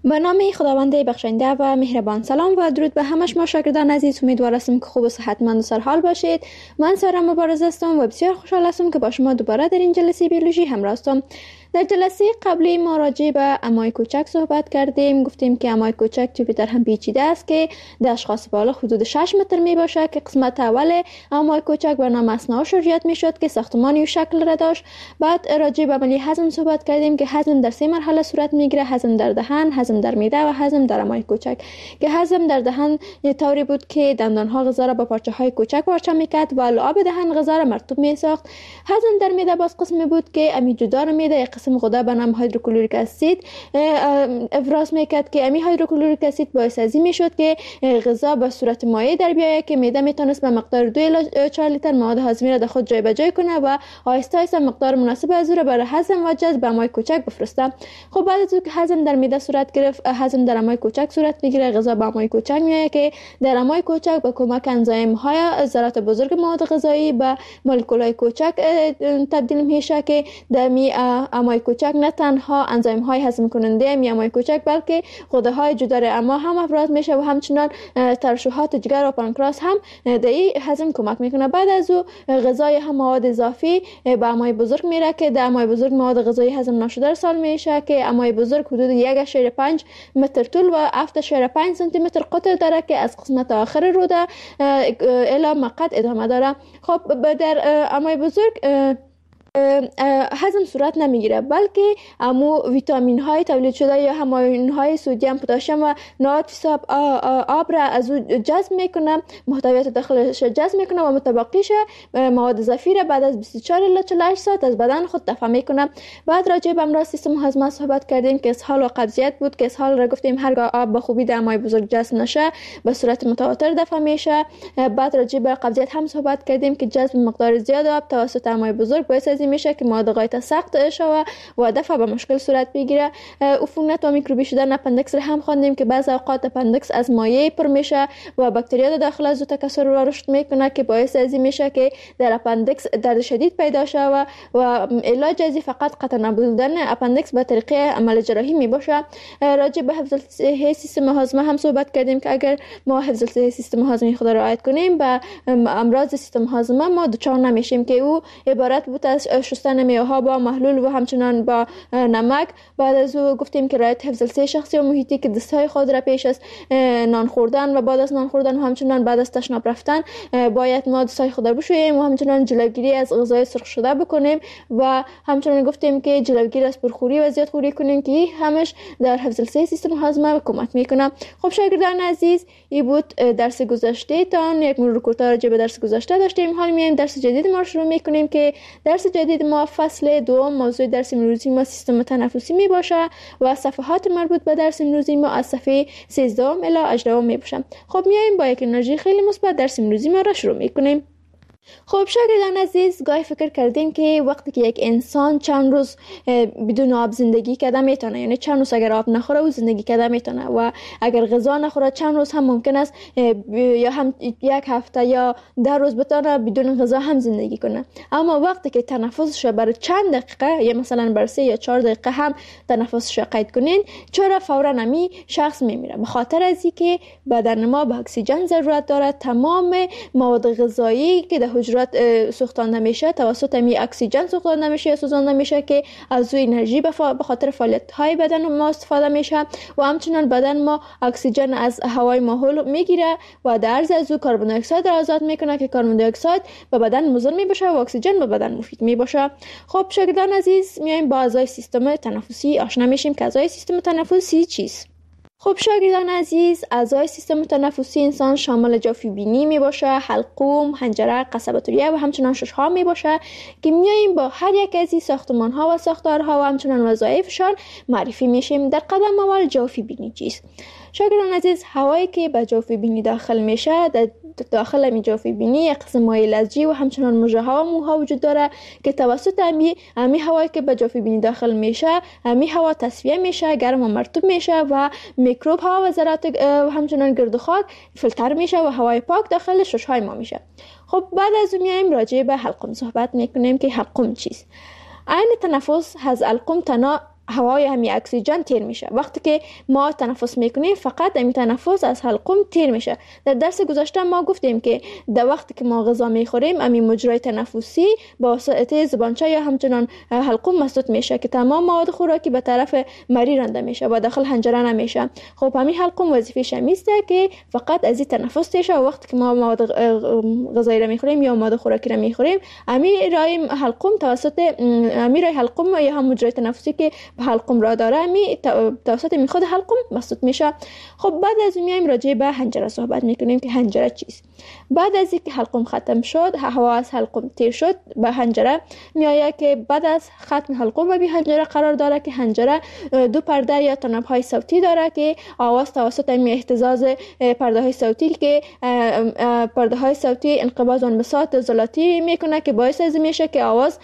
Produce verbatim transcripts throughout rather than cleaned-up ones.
به نام خداوند بخشنده و مهربان. سلام و درود به همه شما شاگردان عزیز. امیدوار هستم که خوب و صحتمند و سرحال باشید. من سارا مبارز هستم و بسیار خوشحال هستم که با شما دوباره در این جلسه بیولوژی همراه هستم. در جلسه قبلی ما راجع به امای کوچک صحبت کردیم. گفتیم که امای کوچک جوپیتر هم پیچیده است که در اشخاص بالغ حدود شش متر می باشه که قسمت اول امای کوچک به نام اثنا شرجیات می شد که ساختمانی و شکل را داشت. بعد راجع به عملی هضم صحبت کردیم که هضم در سه مرحله صورت می گیره: هضم در دهن، هضم در معده و هضم در امای کوچک. که هضم در دهن یه طوری بود که دندان ها غذا را با پارچه های کوچک پارچه می کرد و لعاب دهن غذا را مرطوب می ساخت. هضم در معده باز قسمی بود که امی جدار معده یک قسم غده به نام هیدروکلوریک اسید افراز میکرد که امی هیدروکلوریک اسید باعث ازی میشد که غذا به صورت مایع در بیاید که معده میتونست به مقدار دو الی چهار لیتر مواد هاضمه را در خود جای به جای کنه و آهسته آهسته مقدار مناسب از او را برای هضم و جذب به امای کوچک بفرسته. خب بعد از اینکه هضم در معده صورت گرفت، هضم در امای کوچک صورت میگیره. غذا به امای کوچک میآید که در امای کوچک با کمک انزیم های ذرات بزرگ مواد غذایی به مولکول های کوچک تبدیل میشه که در می امای کوچک نه تنها انزیم های هضم کننده می امای کوچک بلکه غده های جدار اما هم افراز میشه و همچنان ترشحات جگر و پانکراس هم در این هضم کمک میکنه. بعد از او غذای هم مواد اضافی به امای بزرگ میره که در امای بزرگ مواد غذایی هضم نشده ارسال میشه که امای بزرگ حدود یک اشاریه پنج متر طول و هفت اشاریه پنج سانتی متر قطر داره که از قسمت آخر روده الی مقعد ادامه داره. خب در امای بزرگ هضم صورت نمیگیره بلکه امو ویتامین های تولید شده یا هماین های سدیم، پتاسیم و نات فیساب آب را از او جذب میکنه، محتویات داخلش جذب میکنه و متبقیش مواد اضافی را بعد از بیست و چهار الی چهل و هشت ساعت از بدن خود دفع میکنه. بعد راجع به امراض سیستم هاضمه صحبت کردیم که اسهال و قبضیت بود که اسهال را گفتیم هرگاه آب به خوبی در امای بزرگ جذب نشه به صورت متواتر دفع میشه. بعد راجع به قبضیت هم صحبت کردیم که جذب مقدار زیاد آب توسط امای بزرگ باعث از میشه که مواد غایت سخت شوه و دفع به مشکل صورت بگیره. عفونت و میکروبی شدن اپندکس را هم خواندیم که بعضی اوقات اپندکس از مایع پر میشه و باکتریا داخل از او تکثر و رشد میکنه که باعث از میشه که در اپندکس درد شدید پیدا شوه و علاج ازی فقط قطع نبودن اپندکس به طریق عمل جراحی میباشه. راجع به حفظ صحی سیستم هاضمه هم صحبت کردیم که اگر ما حفظ صحی سیستم هاضمه خود را رعایت کنیم به امراض سیستم هاضمه ما دچار نمیشیم که او عبارت بود از شستن میوه‌ها با محلول و همچنان با نمک. بعد از او گفتیم که رعایت حفظ الصحه شخصی و محیطی که دستهای خود را پیش از نان خوردن و بعد از نان خوردن و همچنان بعد از تشناب رفتن باید ما دستهای خود را بشوییم و همچنان جلوگیری از غذای سرخ شده بکنیم و همچنان گفتیم که جلوگیری از پرخوری و زیاد خوری کنیم که همش در حفظ الصحه سیستم هاضمه کمک میکنه. خب شاگردان عزیز، این بود درس گذشته تان. یک مرور کوتاه راجع به درس گذشته داشتیم. حالا میایم درس جدید ما شروع میکنیم که درس جدید ما فصل دوم موضوع درس امروزی ما سیستم تنفسی می باشه و صفحات مربوط به درس امروزی ما از صفحه سیزده الی هجده می باشه. خب میایم با یک انرژی خیلی مثبت درس امروزی ما را شروع میکنیم. خب شاگردان عزیز، گاهی فکر کردین که وقتی که یک انسان چند روز بدون آب زندگی کرده میتونه، یعنی چند روز اگر آب نخوره او زندگی کرده میتونه و اگر غذا نخوره چند روز هم ممکن است یا هم یک هفته یا ده روز بتونه بدون غذا هم زندگی کنه. اما وقتی که تنفسش برای چند دقیقه یا مثلا برای سه یا چهار دقیقه هم تنفسش قید کنین چرا فورا نمی شخص میمیره؟ به خاطر از اینکه بدن ما به اکسیژن ضرورت داره. تمام مواد غذایی که در حجرات سوختانده میشه توسط می اکسیژن سوختانده میشه یا سوزانده میشه که از او انرژی به خاطر فعالیت های بدن ما استفاده میشه و همچنان بدن ما اکسیژن از هوای ماحول میگیره و در عرض از او کربن دی اکساید را آزاد میکنه که کربن دی اکساید به بدن مضر میباشه و اکسیژن به بدن مفید میباشه. خب شاگردان عزیز، میایم با اعضای سیستم تنفسی آشنا میشیم که اعضای سیستم تنفسی چیست. خب شاگردان عزیز، اعضای سیستم تنفسی انسان شامل جوفی بینی می باشه، حلقوم، حنجره، قصبات ریه و همچنان ششها می باشه که میاییم با هر یک از این ساختمان ها و ساختارها و همچنان وظایفشان معرفی میشیم. در قدم اول جوفی بینی چیست؟ شاگردان عزیز، هوایی که به جوفی بینی داخل میشه، در داخل می جوفی بینی یک قسم مایع لزجی و همچنان مژه ها و موها وجود داره که توسط امی امی هوایی که به جوفی بینی داخل میشه امی هوا تصفیه میشه، گرم و مرطوب میشه و میکروب ها و ذرات و همچنان گرد و خاک فیلتر میشه و هوای پاک داخل ششهای ما میشه. خب بعد از اون میایم راجع به حلقوم صحبت میکنیم که حلقوم چیست. عین تنفس از حلقوم تنها هوای همین اکسیژن تیر میشه. وقتی که ما تنفس میکنیم فقط همین تنفس از حلقوم تیر میشه. در درس گذشته ما گفتیم که در وقتی که ما غذا میخوریم همین مجرای تنفسی با واسطه زبانچه یا همچنان حلقوم مسدود میشه که تمام مواد خوراکی به طرف مری رانده میشه و داخل حنجره نمیشه. خب همین حلقوم وظیفه‌ش میسته که فقط از این تنفس تیر شه. وقتی که ما مواد غذایی را میخوریم یا مواد خوراکی را میخوریم همین رای حلقوم توسط همین رای حلقوم یا هم مجرای تنفسی که به حلقوم را داره همین توسط می خود حلقوم مسدود میشه. خب بعد از میایم راجع به حنجره صحبت میکنیم که حنجره چیست. بعد از اینکه حلقوم ختم شد، هوا از حلقوم تیر شد، به حنجره میآید که بعد از ختم حلقوم به حنجره قرار داره که حنجره دو پرده یا تنابهای صوتی داره که آواز توسط می اهتزاز پرده های صوتی که پرده های صوتی انقباض و انبساط زلاتی میکنه که باعث از میشه که آواز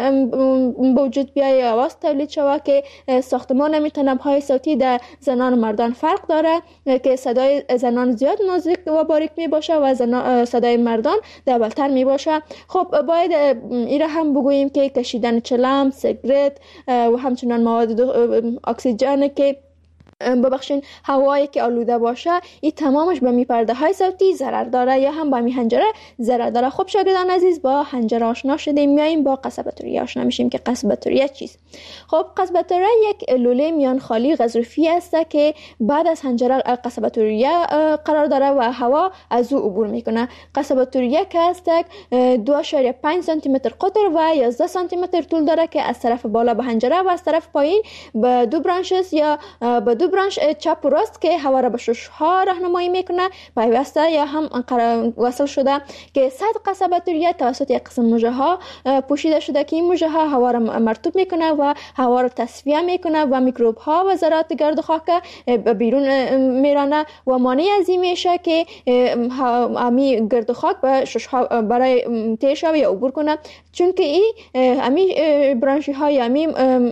به وجود بیاید، آواز تولید شود که ساختمان می تنابهای صوتی در زنان و مردان فرق داره که صدای زنان زیاد نازک و باریک می باشه و صدای مردان دبلتر می باشه. خب باید این را هم بگوییم که کشیدن چلم، سیگرت و همچنان مواد اکسیژن که ببخشین هوایی که آلوده باشه این تمامش به می پرده های صوتی ضرر داره یا هم به می حنجره ضرر داره. خب شاگردان عزیز با حنجره آشنا شدیم، میایم با قصبه توریه آشنا میشیم که قصبه توریه چیست. خب قصبه توریه یک لوله میان خالی غضروفی است که بعد از حنجره قصبه توریه قرار داره و هوا از او عبور میکنه. قصبه توریه که است دو اشاریه پنج سانتی متر قطر و یازده سانتی متر طول داره که از طرف بالا به حنجره و از طرف پایین به دو برانش یا به دو برانش چپ و راست که هوا را به شش ها راهنمایی میکنه پیوسته یا هم وصل شده که سطح قصبه توریه توسط یک قسم مژه ها پوشیده شده که این مژه ها هوا را مرطوب میکنه و هوا را تصفیه میکنه و میکروب ها و ذرات گرد و خاک بیرون میرانه و مانع از این میشه که امی گرد و خاک به شش ها برای تیر شوه یا عبور کنه، چون که این امی برانشی های امی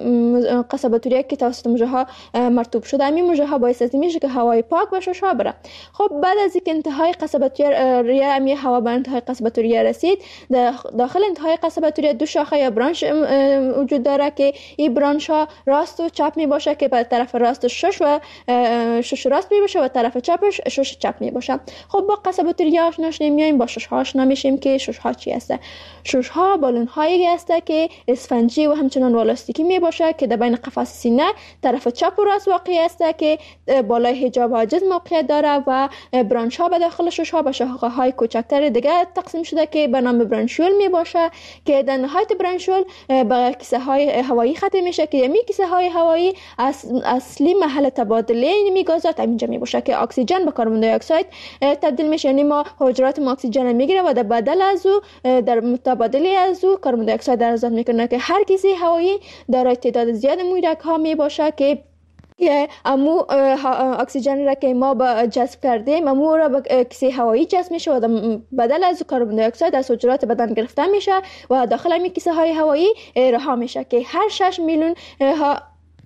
قصبه توریه که توسط مژه ها مرطوب شده همین مژه ها باعث از میشه که هوای پاک به شش ها بره. خب بعد از اینکه انتهای قصبه توریه امی هوا به انتهای قصبه توریه رسید، داخل انتهای قصبه توریه دو شاخه یا برانش وجود داره که این برانش ها راست و چپ می باشه که به طرف راست شش و شش راست می باشه و طرف چپش شش چپ می باشه. خب با قصبه توریه آشنا شدیم، میایم با شش ها آشنا میشیم که شش ها چی هست. شش ها بالون هایی هست که اسفنجی و همچنان والاستیکی می باشه که در بین قفس سینه طرف چپ و راست واقع است که بالای حجاب حاجز موقعیت داره و برانش ها به داخل شش ها به شاخه های کوچکتر دیگه تقسیم شده که به نام برانشول می باشه که در نهایت برانشول به کیسه های هوایی ختم میشه که می کیسه های هوایی اصلی محل تبادله می گازات اینجا می باشه که اکسیژن به کربن دی اکساید تبدیل میشه. یعنی ما حجرات ما اکسیژن میگیره و در بدل از او در متبادله از او کربن دی اکساید آزاد میکنه که هر کیسه هوایی دارای تعداد زیاد مویدک ها می باشه که که امو اکسیژن را که ما با جذب کردیم امو را به کیسه هوایی جذب میشه و بدل از کربن دی اکساید از حجرات بدن گرفته میشه و داخل این کیسه های هوایی رها میشه که هر شش میلیون ها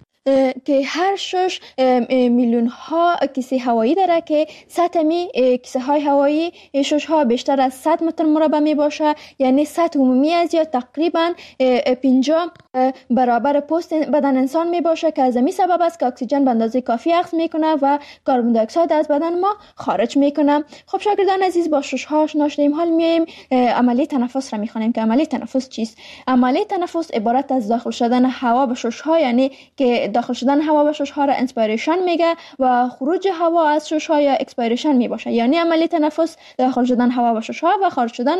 که هر شش میلیون ها کیسه هوایی داره که سطح می کیسه های هوایی شش ها بیشتر از صد متر مربع می باشه، یعنی سطح عمومی از یا تقریبا پنجاه برابر پوست بدن انسان می باشه که از این سبب است که اکسیژن به اندازه کافی اخذ میکنه و کربن دی اکساید از بدن ما خارج میکنه. خب شاگردان عزیز با شش ها آشنا شدیم، حال میایم عملی تنفس را میخوانیم که عملی تنفس چیست. عملی تنفس عبارت از داخل شدن هوا به شش ها، یعنی که داخل شدن هوا به شش ها را انسپیریشن میگه و خروج هوا از شش ها یا اکسپیریشن می باشه. یعنی عملی تنفس داخل شدن هوا به شش ها و خارج شدن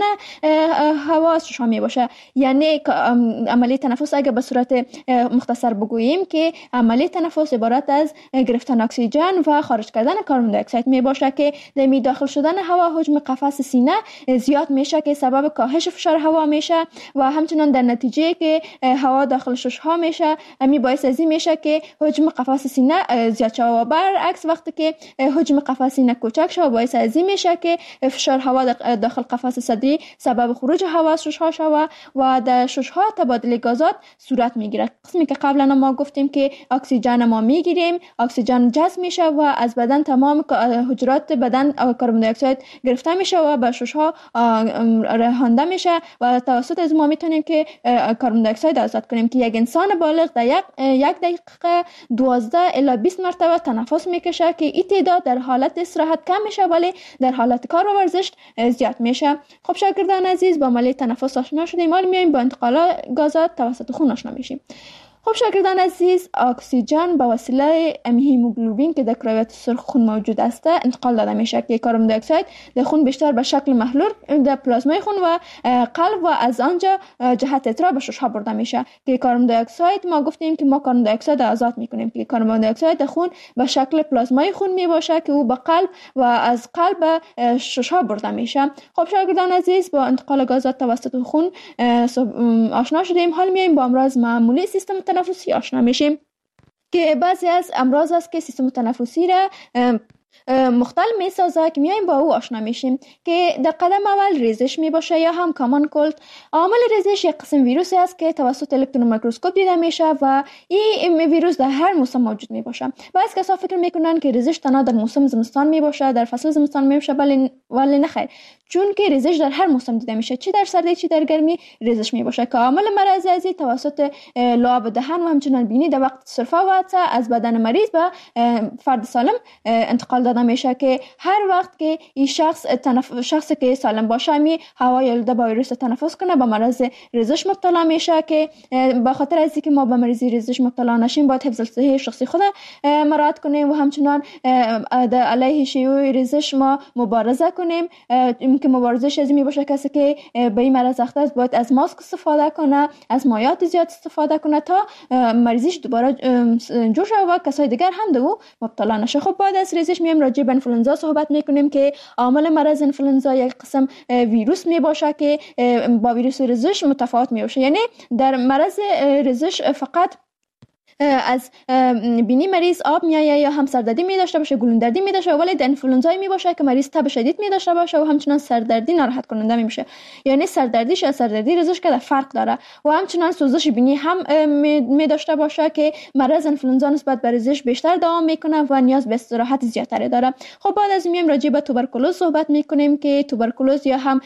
هوا از شش ها می باشه. یعنی عملی تنفس اگه به صورت مختصر بگوییم که عملی تنفس عبارت از گرفتن اکسیژن و خارج کردن کربن دی اکساید می باشه که در داخل شدن هوا حجم قفس سینه زیاد میشه که سبب کاهش فشار هوا میشه و همچنین در نتیجه که هوا داخل شش ها میشه می باعث از این میشه که حجم قفس سینه زیاد شود و برعکس وقتی که حجم قفس سینه کوچک شود باعث از این میشه که فشار هوا داخل قفس صدری سبب خروج هوا از شش ها شود و در شش ها تبادل گازات صورت میگیره. قسمی که قبلا ما گفتیم که اکسیژن ما میگیریم، اکسیژن جذب میشه و از بدن تمام حجرات بدن کربن دی اکساید گرفته میشه و به شش ها رهانده میشه و توسط از ما میتونیم که کربن دی اکساید آزاد کنیم که یک انسان بالغ در یک یک دقیقه دقیقه دوازده الی بیست مرتبه تنفس میکشه که این تعداد در حالت استراحت کم میشه ولی در حالت کار و ورزش زیاد میشه. خب شاگردان عزیز، با عملیه تنفس آشنا شدیم، حالا میایم با انتقال گازات توسط خون آشنا میشیم. خب شاگردان عزیز، اکسیژن به وسیله هیموگلوبین که در کرویات سرخ خون موجود است انتقال داده میشه که کربن دی اکساید در خون بیشتر به شکل محلول در پلازمای خون و قلب و از آنجا جهت اترا به ششها برده میشه که کربن دی اکساید ما گفتیم که ما کربن دی اکساید آزاد میکنیم که کربن دی اکساید در خون به شکل پلازمای خون میباشه که او به قلب و از قلب به ششها برده میشه. خب شاگردان عزیز، با انتقال گازات توسط خون آشنا شدیم، حال میایم با امراض معمولی سیستم تنفسی آشنا میشیم که بعضی از امراض است که سیستم تنفسی را مختل می سازه که میایم با او آشنا میشیم که در قدم اول ریزش می باشه یا هم کامان کولد. عامل ریزش یک قسم ویروسی است که توسط الکترون میکروسکوپ دیده میشه و این ویروس در هر موسم موجود می باشه. بعضی کسا فکر میکنن که ریزش تنها در موسم زمستان می باشه، در فصل زمستان می باشه، ولی ولی نه خیر، چون که ریزش در هر موسم دیده میشه، چی در سردی چی در گرمی ریزش می باشه که عامل مرض ازی توسط لعاب دهن و همچنان بینی در وقت سرفه و عطسه از بدن مریض به فرد سالم انتقال داده میشه که هر وقت که این شخص تنف... شخصی که سالم باشه می هوای آلوده با ویروس تنفس کنه به مرض ریزش مبتلا میشه که به خاطر از اینکه ما به مرض ریزش مبتلا نشیم باید حفظ صحی شخصی خود مراعات کنیم و همچنان علیه شیوع ریزش ما مبارزه کنیم که مبارزش از می باشه کسی که به این مرض اخته است باید از ماسک استفاده کنه، از مایعات زیاد استفاده کنه تا مریضیش دوباره جور شود و کسای دیگر هم به او مبتلا نشه. خب بعد از ریزش میایم راجع به انفلوئنزا صحبت میکنیم که عامل مرض انفلوئنزا یک قسم ویروس می باشه که با ویروس ریزش متفاوت می باشه. یعنی در مرض ریزش فقط از بینی مریض آب میایه یا هم سردردی می داشته باشه، گلوندردی می داشته، ولی در انفلوئنزا می باشه که مریض تب شدید می داشته باشه و همچنان سردردی ناراحت کننده می میشه. یعنی سردردیش از سردردی ریزش که فرق داره و همچنان سوزش بینی هم می داشته باشه که مرض انفلوئنزا نسبت به ریزش بیشتر دوام میکنه و نیاز به استراحت زیادتری داره. خب بعد از میایم راجع به توبرکولوز صحبت میکنیم که توبرکولوز یا هم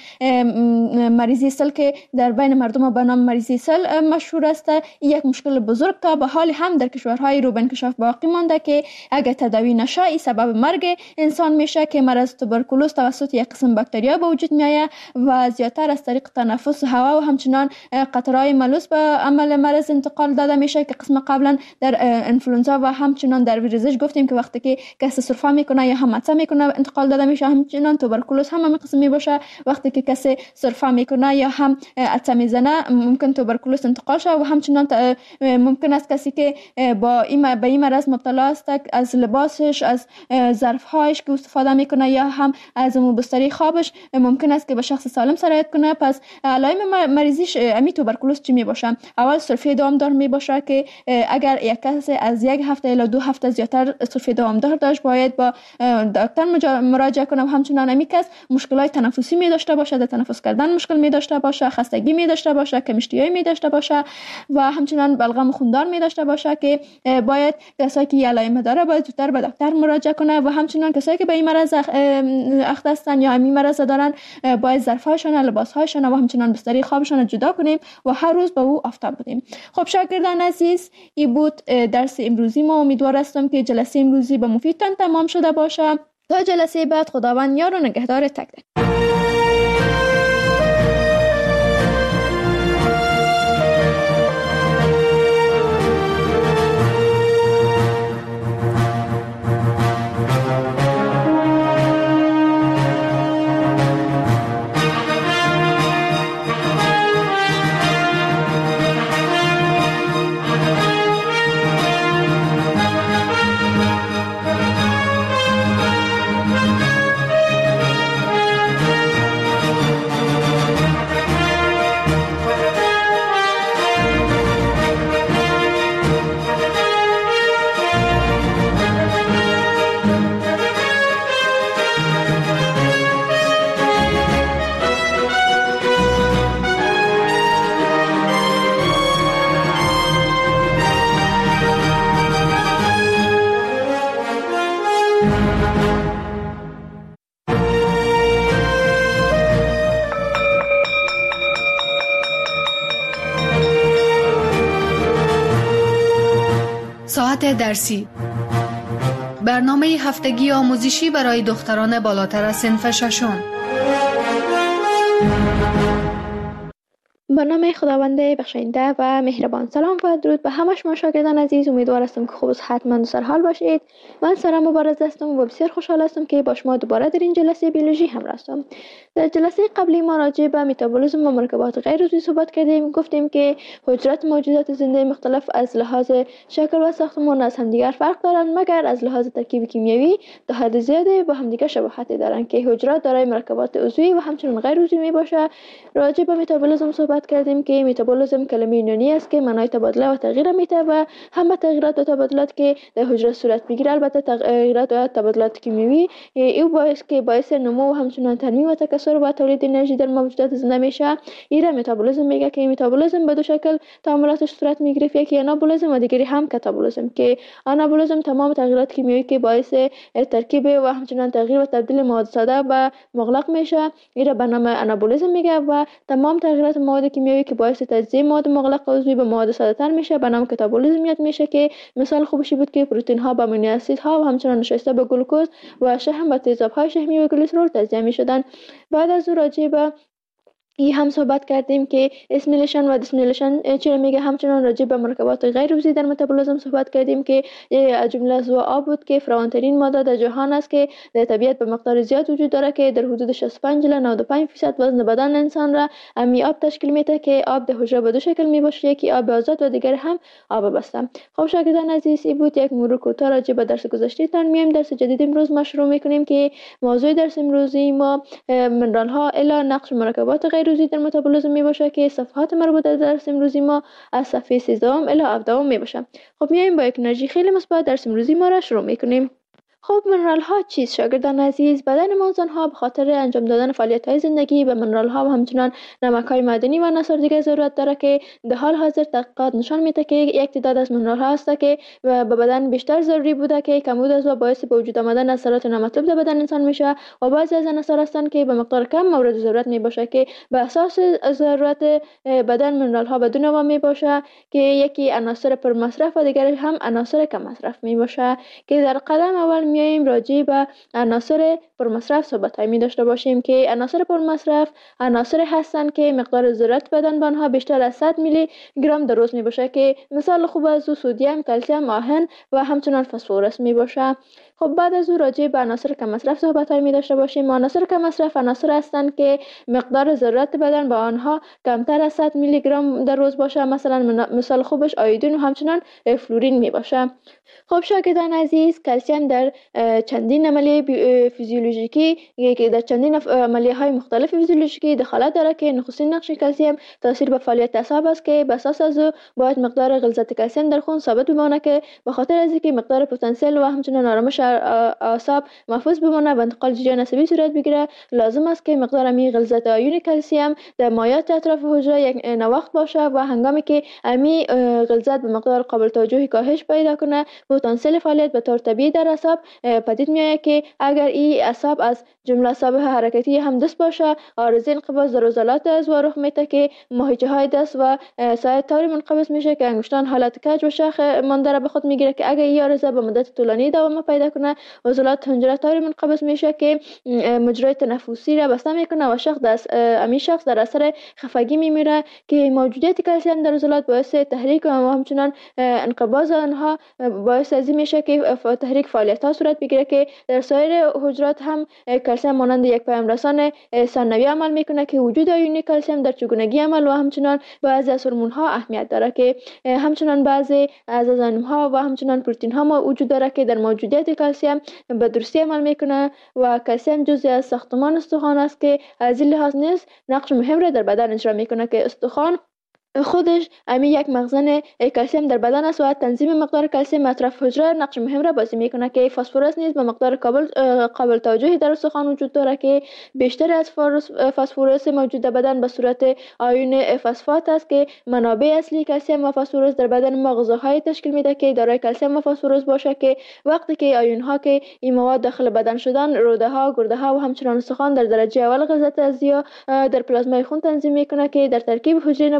مریضی سل که در بین مردم به نام مریضی سل مشهور است، یک مشکل بزرگ که به حال هم در کشورهای رو به انکشاف باقی مانده که اگر تداوی نشه این سبب مرگ انسان میشه که مرض توبرکولوز توسط یک قسم باکتریا به وجود میآید و زیادتر از طریق تنفس هوا و همچنان قطرهای ملوث به عمل مرض انتقال داده میشه که قسم قبلا در انفلوئنزا و همچنان در ریزش گفتیم که وقتی که کسی سرفه میکنه یا هم عطسه میکنه انتقال داده میشه. همچنان توبرکولوز هم همین قسم می باشه، وقتی که کسی سرفه میکنه یا هم عطسه میزنه ممکن توبرکولوز انتقال شه و همچنان ممکن است کسی که با این به این مرض مبتلا است از لباسش، از ظرفهایش که استفاده میکنه یا هم از بستری خوابش ممکن است که به شخص سالم سرایت کنه. پس علائم مریضیش امی توبرکولوز چی می باشه؟ اول سرفه دامدار می باشه که اگر یک کس از یک هفته الی دو هفته زیادتر سرفه دامدار داشت باید با دکتر مراجعه کنه و همچنان امی کس مشکلات تنفسی می داشته باشه، در تنفس کردن مشکل می داشته باشه، خستگی می داشته باشه، کمشتیایی می داشته باشه و همچنان بلغم خوندار می داشته باشه که باید کسایی که علائم داره باید زودتر به دکتر مراجعه کنه و همچنان کسایی که به این مرض اخته هستن یا همین مرض دارن باید ظرف‌هاشون، لباس‌هاشون و همچنان بستری خوابشون جدا کنیم و هر روز به او آفتاب بدیم. خب شاگردان عزیز، این بود درس امروزی ما. امیدوار هستم که جلسه امروزی به مفیدتان تمام شده باشه. تا جلسه بعد خداوند یار و نگهدار تک تک. ساعت درسی، برنامه هفتگی آموزشی برای دختران بالاتر از صنف ششم. به نام خداوند بخشنده و مهربان. سلام و درود به همه شما شاگردان عزیز. امیدوار هستم که خوب و صحتمند و سرحال باشید. من سارا مبارز هستم و بسیار خوشحال هستم که با شما دوباره در این جلسه بیولوژی همراه هستم. در جلسه قبلی ما راجع به متابولیسم و مرکبات غیر عضوی صحبت کردیم. گفتیم که حجرات موجودات زنده مختلف از لحاظ شکل و ساختمان از همدیگر فرق دارند، مگر از لحاظ ترکیب کیمیایی تا حد زیادی با همدیگر شباهت دارند که حجرات دارای مرکبات عضوی و همچنین غیر عضوی میباشه. راجع به متابولیسم صحبت کردیم که متابولیسم کلمه یونانی است که معنای تبادله و تغییر میده و همه تغییرات و تبادلات که در حجره صورت میگیره، البته تغییرات و تبادلات کیمیایی، این باعث که باعث نمو و همچنین تنمیم و تکثر و تولید انرژی در موجودات زنده میشه. این را متابولیسم میگه که متابولیسم به دو شکل تعاملاتش صورت میگیره، یکی آنابولیسم و دیگری هم کاتابولیسم. که آنابولیسم تمام تغییرات کیمیایی که باعث ترکیب و همچنین تغییر و تبدیل مواد ساده به مغلق میشه، این را به نام آنابولیسم میگه، و تمام تغییرات مواد کیمیایی که باعث تجزیه مواد مغلق عضوی به مواد ساده تر میشه به نام کاتابولیسم یاد میشه. که مثال خوبش بود که پروتئین ها به امینو اسید ها و همچنین نشسته به گلوکوز و شحم و تیزاب های شحمی و گلیسرول تجزیه میشدن. بعد از او راجع به این هم صحبت کردیم که اسمیلیشن و دیسمیلیشن چرا میگه. همچنان راجع به مرکبات غیر عضوی در متابولیسم صحبت کردیم که یک جمله از آب بود که فراوان‌ترین ماده در جهان است که در طبیعت به مقدار زیاد وجود داره که در حدود شصت و پنج الی نود و پنج درصد وزن بدن انسان را امی آب تشکیل میده. که آب در حجره به دو شکل میباشه، یکی آب آزاد و دیگر هم آب بسته. خب شاگردان عزیز، این بود یک مرور کوتاه راجع به درس گذشته تان. میایم درس جدید امروز ما شروع میکنیم که موضوع درس امروزی ما منرال ها الی نقش مرکبات غیر عضوی در متابولیسم می باشه که صفحات مربوطه در درس امروزی ما از صفحه سیزده الی هفده می باشه. خب میایم با یک انرژی خیلی مثبت درس امروزی ما را شروع میکنیم. خب منرال ها چیست شاگردان عزیز؟ بدن ما انسان ها به خاطر انجام دادن فعالیت های زندگی به منرال ها و همچنان نمک های معدنی و عناصر دیگه ضرورت داره که در حال حاضر تحقیقات نشان میده که یک تعداد از منرال ها هست که به بدن بیشتر ضروری بوده که کمبود از و باعث به وجود آمدن اثرات نامطلوب در بدن انسان میشه، و بعضی از عناصر هستند که به مقدار کم مورد ضرورت میباشه که به اساس ضرورت بدن منرال ها بدون نوع میباشه که یکی عناصر پر مصرف و دیگر هم عناصر کم مصرف میباشه. که در قدم اول میایم راجع به عناصر پرمصرف صحبت می داشته باشیم که عناصر پرمصرف عناصر هستند که مقدار ضرورت بدن به آنها بیشتر از صد میلی گرم در روز می باشه. که مثال خوب از او سدیم، کلسیم، آهن و همچنان فسفرس می باشه. خب بعد از او راجع به عناصر کم مصرف صحبت می داشته باشیم. عناصر کم مصرف عناصر هستند که مقدار ضرورت بدن به آنها کمتر از صد میلی گرم در روز باشه. مثلا مثال خوبش آیودین و همچنان فلورین می باشه. خب شاگردان عزیز، کلسیم در چندین عملیه فیزیولوژیکی که در چندین عملیه های مختلف فیزیولوژیکی دخالت داره که نخستین نقش کلسیم تاثیر به فعالیت اعصاب است که به اساس از او باید مقدار غلظت کلسیم در خون ثابت بمانه که به خاطر از اینکه مقدار پتانسیل و همچنین آرامش اعصاب محفوظ بمانه و انتقال جریان عصبی صورت بگیره، لازم است که مقدار امی غلظت آیون کلسیم در مایعات اطراف حجره یک نواخت باشه و هنگامی که امی غلظت به مقدار قابل توجهی کاهش پیدا کنه، پتانسیل فعالیت به طور طبیعی در اعصاب پدید میآید. که اگر این اعصاب از جمله اعصاب حرکتی هم دست باشه، عارضه انقباض در عضلات از و رخ میده که ماهیچه های دست و ساعد طوری منقبض میشه که انگشتان حالت کج و شاخ مانده را به خود میگیره. که اگر این عارضه به مدت طولانی دوام پیدا کنه، عضلات حنجره طوری منقبض میشه که مجرای تنفسی را بسته میکنه و شخص دست امی شخص در اثر خفگی میمیره. که موجودیت کلسیم در عضلات باعث تحریک و همچنان انقباض آنها باعث از این میشه که تحریک فعالیت ها صورت بگیره. که در سایر حجرات هم کلسیم مانند یک پیام رسان ثانوی عمل میکنه که وجود آیون کلسیم در چگونگی عمل و همچنان بعضی از هورمون ها اهمیت داره. که همچنان بعضی از انزیم ها و همچنان پروتئین ها ما وجود داره که در موجودیت کلسیم به درستی عمل میکنه و کلسیم جزئی از ساختمان استخوان است که از این لحاظ نیز نقش مهم را در بدن اجرا میکنه. که استخوان خودش امی یک مخزن کلسیم در بدن است و تنظیم مقدار کلسیم اطراف حجره نقش مهم را بازی میکنه. که فسفرس نیز به مقدار قابل قابل توجهی در استخوان وجود داره که بیشتر از فسفرس موجود در بدن به صورت آیون فسفات است. که منابع اصلی کلسیم و فسفرس در بدن ما غذاهای تشکیل میده که دارای کلسیم و فسفرس باشه. که وقتی که آیون ها که این مواد داخل بدن شدن، روده ها، گرده ها و همچنان استخوان در درجه اول غلظت ازیا در پلازمای خون تنظیم میکنه که در ترکیب حجره نباتی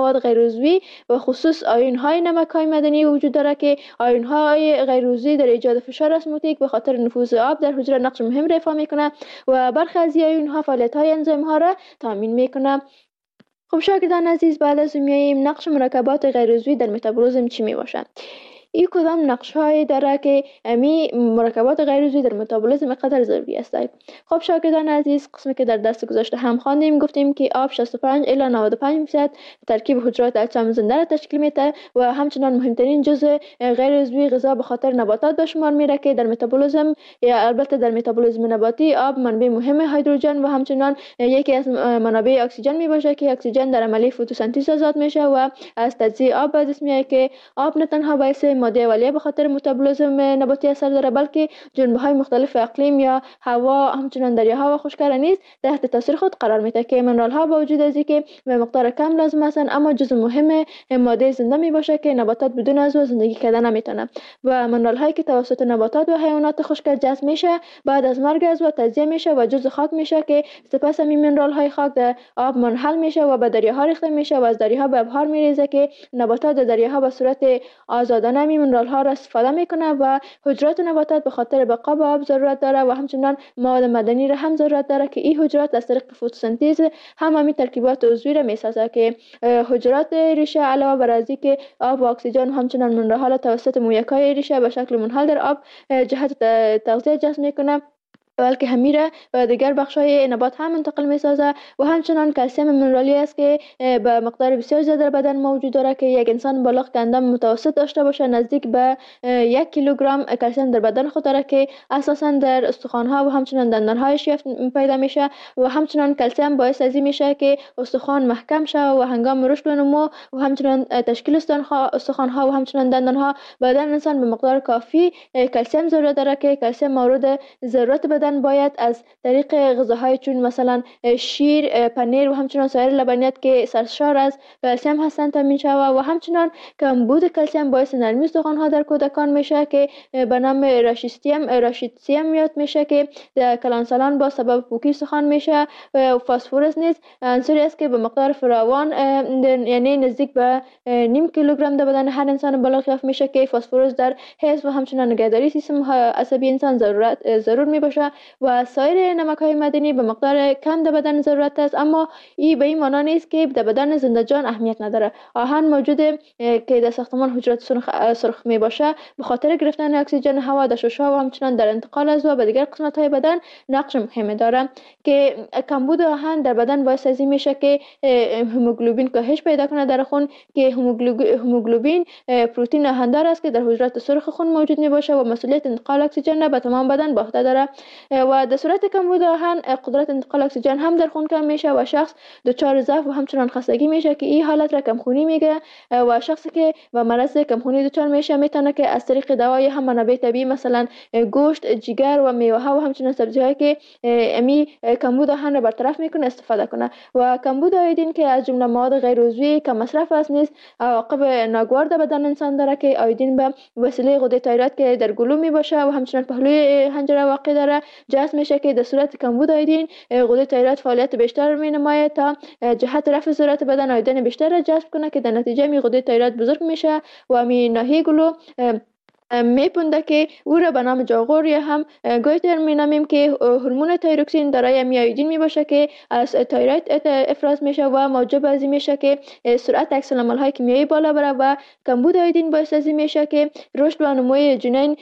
مواد غیر عضوی و خصوص آیون های نمک های معدنی وجود داره که آیون های غیر عضوی در ایجاد فشار اسموتیک به خاطر نفوذ آب در حجره نقش مهم ایفا میکنه و برخی از آیون ها فعالیت های انزیم ها را تامین میکنه. خب شاگردان عزیز، بعد از میاییم نقش مرکبات غیر عضوی در متابولیسم چی می باشد؟ این کدام نقش هایی داره که امی مرکبات غیر عضوی در متابولیسم قدر ضروری است؟ خب شاگردان عزیز، قسمی که در درس گذشته هم خواندیم گفتیم که آب شصت و پنج الی نود و پنج درصد ترکیب حجرات اجسام زنده را تشکیل میده و همچنان مهمترین جزء غیر عضوی غذا به خاطر نباتات به شمار میره که در متابولیسم یا البته در متابولیسم نباتی آب منبع مهم هیدروژن و همچنان یکی از منابع اکسیژن می باشه که اکسیژن در عملیه فتوسنتز آزاد میشه و از تجزیه آب به دست میاد که آب نه تنها باعث ماده اولیه به خاطر متابولیسم نباتی اثر داره بلکه جنبه‌های مختلف اقلیم یا هوا همچنان دریاها و خشک‌کرده نیز تحت تاثیر خود قرار میده که منرال‌ها با وجود از اینکه به مقدار کم لازم هستند اما جزء مهم ماده زنده می باشه که نباتات بدون از او زندگی کردن نمیتونه و منرال‌هایی که توسط نباتات و حیوانات خشک جذب میشه بعد از مرگ از او تجزیه میشه و جزء خاک میشه که سپس همین منرال‌های خاک در آب منحل میشه و به دریاها ریخته میشه و از دریاها به ابحار میریزه که نباتات در دریاها به صورت آزادانه می منرال ها را استفاده میکنه و حجرات نباتات به خاطر بقا به آب ضرورت داره و همچنان مواد معدنی را هم ضرورت داره که این حجرات از طریق فتوسنتز هم همین ترکیبات عضوی را میسازه که حجرات ریشه علاوه بر از اینکه آب و اکسیژن همچنان منرال ها را توسط مویکای ریشه به شکل منحل در آب جهت تغذیه جذب میکنه بلکه همیره و دیگر بخش‌های نبات هم منتقل می‌سازه و همچنان کلسیم منرالی است که به مقدار بسیار زیاد در بدن موجود داره که یک انسان بالغ که اندام متوسط داشته باشه نزدیک به یک کیلوگرم کلسیم در بدن خود داره که اساساً در استخوان‌ها و همچنان دندان‌هایش پیدا میشه و همچنان کلسیم باعث از این میشه که استخوان محکم شه و هنگام رشد و نمو و همچنان تشکیل استخوان‌ها و همچنان دندان‌ها بدن انسان به مقدار کافی کلسیم ضرورت داره که کلسیم مورد ضرورت بدن باید از طریق غذاهای چون مثلا شیر، پنیر و همچنان سایر لبنیات که سرشار از کلسیم هستند تامین شود و همچنان کمبود کلسیم باعث نرمی استخوان‌ها در کودکان میشه که به نام راشیستیم راشیتسیم یاد میشه که در کلانسالان با سبب پوکی استخوان میشه و فسفرس نیز عنصری است که به مقدار فراوان یعنی نزدیک به نیم کیلوگرم در بدن هر انسان بالغ یافت میشه که فسفرس در حفظ و همچنان نگهداری سیستم عصبی انسان ضرورت ضرور می باشه و سایر نمک‌های معدنی به مقدار کم در بدن ضرورت است اما این به این معنی نیست که در بدن زنده جان اهمیت نداره. آهن موجوده که در ساختمان حجرات سرخ, سرخ می باشه به خاطر گرفتن اکسیژن هوا در شش‌ها و همچنان در انتقال از او به دیگر قسمت‌های بدن نقش مهمی داره که کمبود آهن در بدن باعث از این میشه که هموگلوبین کاهش پیدا کنه در خون که هموگلوبین پروتئین آهندار است که در حجرات سرخ خون موجود می باشه و مسئولیت انتقال اکسیژن به تمام بدن به عهده داره و در صورت کمبود آهن قدرت انتقال اکسیژن هم در خون کم میشه و شخص دچار ضعف و همچنان خستگی میشه که این حالت را کمخونی میگه و شخصی که به مرض کمخونی دچار میشه میتونه که از طریق دوای هم منابع طبیعی مثلا گوشت، جگر و میوه ها و همچنان سبزی هایی که امی کمبود آهن را برطرف میکنه استفاده کنه و کمبود آیودین که از جمله مواد غیر عضوی که مصرف است نیز عواقب ناگوار در بدن انسان داره که آیودین به وسیله غده تایروید که در گلو می باشه و همچنان پهلوی حنجره واقع داره جذب میشه که در صورت کمبود آیودین غده تایروید فعالیت بیشتر می نماید تا جهت رفع ضرورت بدن آیودین بیشتر را جذب کنه که در نتیجه می غده تایروید بزرگ میشه و می ناحیه گلو میپونده که او را به نام جاغور یا هم گویتر مینامیم که هورمون تایروکسین دارای میایودین می باشه که از تایروید افراز میشه و موجب از این میشه که سرعت عکس العمل‌های کیمیایی بالا بره و کمبود آیودین باعث از این میشه که رشد و نموی جنین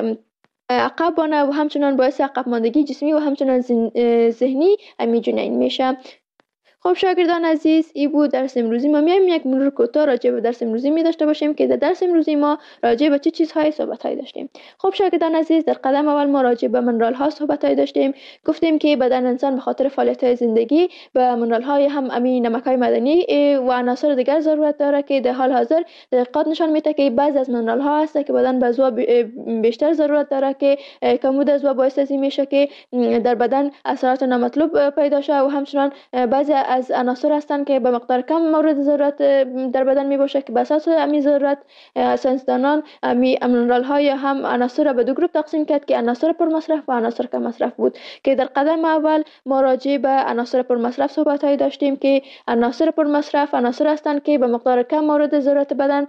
عقب بانه و همچنان باعث عقب ماندگی جسمی و همچنان ذهنی امی جنین میشه. خب شاگردان عزیز، این بود درس امروزی ما. میایم یک مرور کوتاه راجع به درس امروزی می داشته باشیم که در درس امروزی ما راجع به چه چیزهای صحبت‌های داشتیم. خب شاگردان عزیز، در قدم اول ما راجع به منرال ها صحبت‌های داشتیم. گفتیم که بدن انسان به خاطر فعالیت‌های زندگی به منرال های هم امین نمک‌های معدنی و عناصر دیگر ضرورت داره که در حال حاضر تحقیقات نشان میده که بعضی از منرال ها هست که بدن به ازوا بیشتر ضرورت داره که کمبود ازوا باعث از این میشه که در بدن اثرات نامطلوب پیدا شه و همچنان بعضی از عناصر هستند که به مقدار کم مورد ضرورت در بدن می باشه که به اساس امی ضرورت ساینسدانان امی مینرال ها یا هم عناصر را به دو گروه تقسیم کرد که عناصر پر مصرف و عناصر کم مصرف بود که در قدم اول ما راجع به عناصر پر مصرف صحبت هایی داشتیم که عناصر پر مصرف عناصر هستند که به مقدار کم مورد ضرورت بدن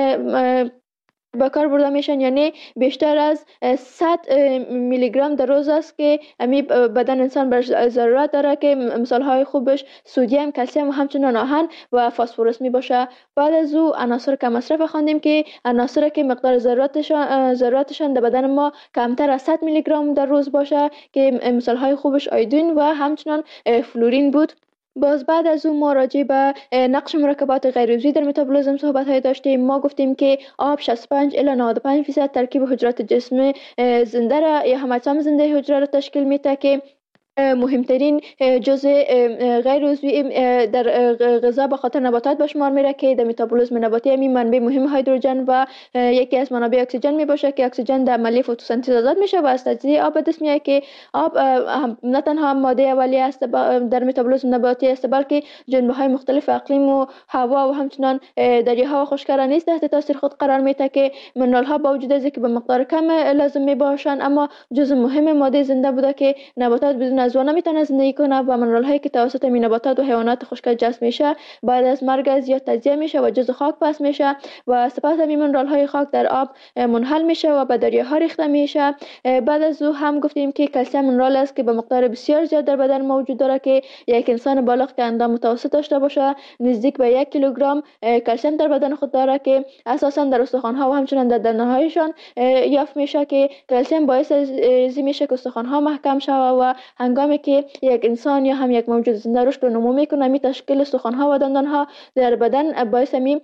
به کار برده میشن، یعنی بیشتر از صد میلی گرم در روز است که امی بدن انسان بر ضرورت داره که مثال های خوبش سدیم، کلسیم و همچنان آهن و فسفرس می باشه. بعد از او عناصر کم مصرف خواندیم که عناصر که مقدار ضرورتشان ضرورتشان در بدن ما کمتر از صد میلی گرم در روز باشه که مثال های خوبش آیودین و همچنان فلورین بود. باز بعد از اون ما راجع به نقش مرکبات غیر عضوی در متابولیسم صحبت های داشتیم. ما گفتیم که آب شصت و پنج الی نود و پنج درصد ترکیب حجرات جسم زنده را یا هم اجسام زنده حجره را تشکیل میده که مهمترین جزء غیر عضوی در غذا به خاطر نباتات به شمار میره که در متابولیسم نباتی همین منبع مهم هیدروژن و یکی از منابع اکسیژن می باشه که اکسیژن در عملیه فتوسنتز آزاد میشه و از تجزیه آب به دست میاد که آب نه تنها ماده اولیه است در متابولیسم نباتی است بلکه جنبه های مختلف اقلیم و هوا و همچنان دریاها و خشکی‌ها نیز تحت تاثیر خود قرار میده که منرال ها با وجود از اینکه به مقدار کم لازم می باشن اما جزء مهم ماده زنده بوده که نباتات بدون از اون نمیتونه زندگی کنه و منرال هایی که توسط می نباتات و حیوانات خشک جذب میشه بعد از مرگ از یا تجزیه میشه و جزء خاک پس میشه و سپس همین منرال های خاک در آب منحل میشه و به دریاها ریخته میشه. بعد از او هم گفتیم که کلسیم منرال است که به مقدار بسیار زیاد در بدن موجود داره که یک انسان بالغ که اندام متوسط داشته باشه نزدیک به یک کیلوگرم کلسیم در بدن خود داره که اساسا در استخوان ها و همچنان در دندان هایشان یافت میشه که کلسیم باعث ازی میشه که استخوان ها محکم شوه و هنگامی که یک انسان یا هم یک موجود زنده رشد و نمو میکنه می تشکیل استخوان ها و دندان ها در بدن باعث می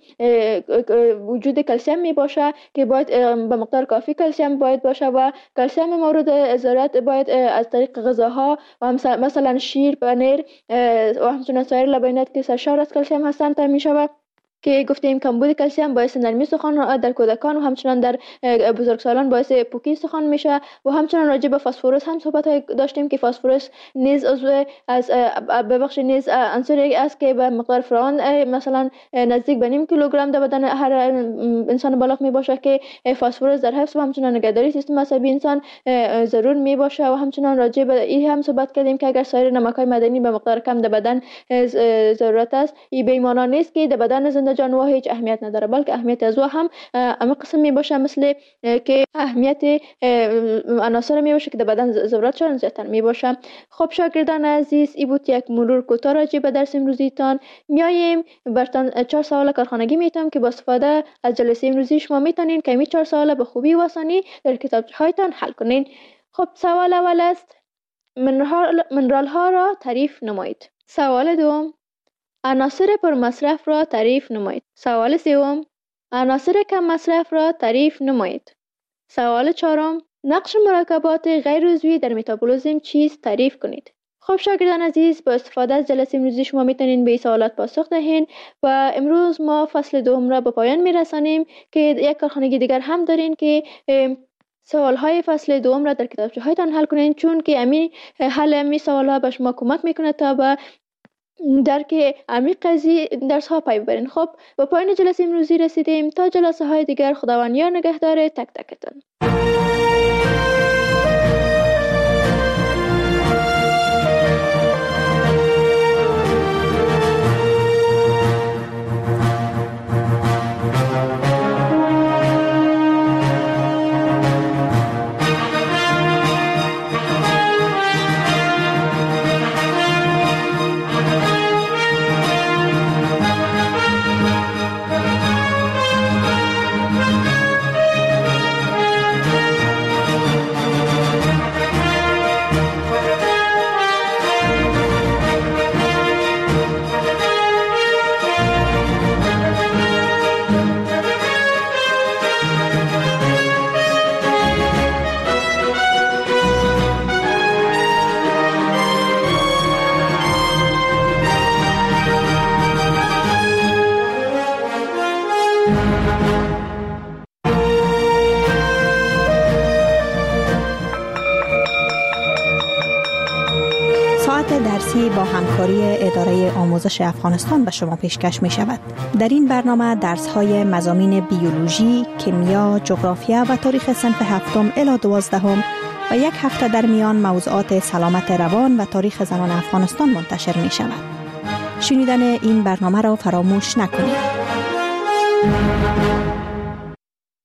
وجود کلسیم می باشه که باید به مقدار کافی کلسیم باید باشه و کلسیم مورد ضرورت باید از طریق غذاها و مثلا شیر، پنیر و همچنین سایر لبنیات که سرشار از کلسیم هستند تامین شود که گفتیم کمبود کلسیم باعث نرمی سخن در کودکان و همچنان در بزرگسالان باعث پوکی سخن میشه و همچنان راجع به فسفرس هم صحبت داشتیم که فسفرس نیز عضو از ببخش نیز عنصری است که به مقدار فراوان مثلا نزدیک به نیم کیلوگرم در بدن هر انسان بالغ می باشه که فسفرس در حفظ و همچنان نگهداری سیستم عصبی انسان ضرور می باشه و همچنان راجع به این هم صحبت کردیم که اگر سایر نمک‌های معدنی به مقدار کم در بدن ضرورت است این به معنی نیست که در بدن زنده جانور هیچ اهمیت نداره بلکه اهمیت از او هم اما قسم می باشه مثل که اهمیت عناصر می باشه که در بدن ضرورتشان زیادتر می باشه. خب شاگردان عزیز ای بود یک مرور کوتاه راجع به درس امروزیتان. میایم برتان چهار سوال کارخانگی میتونم که با استفاده از جلسه امروزی شما میتونین که این چهار سوال به خوبی و آسانی در کتابچه هایتان حل کنین. خب سوال اول است منرال ها را تعریف نمایید. سوال دوم عناصر پر مصرف را تعریف نمایید. سوال سوم عناصر کم مصرف را تعریف نمایید. سوال چهارم نقش مرکبات غیر عضوی در متابولیسم چیست تعریف کنید. خب شاگردان عزیز با استفاده از جلسه امروزی شما میتونین به این سوالات پاسخ دهین و امروز ما فصل دوم را به پایان میرسانیم که یک کارخانگی دیگر هم دارین که سوال های فصل دوم را در کتابچه هایتان حل کنین چون که امی حل امی سوال ها به شما کمک میکنه تا به درک عمیق قضیه درس ها پی ببرین. خب به پایان جلسه امروزی رسیدیم. تا جلسه های دیگر خداوند یار نگهدار تک تکتون. درسی با همکاری اداره آموزش افغانستان به شما پیشکش می شود. در این برنامه درس‌های مضامین بیولوژی، کیمیا، جغرافیا و تاریخ صنف هفتم الی دوازدهم و یک هفته در میان موضوعات سلامت روان و تاریخ زنان افغانستان منتشر می شود. شنیدن این برنامه را فراموش نکنید.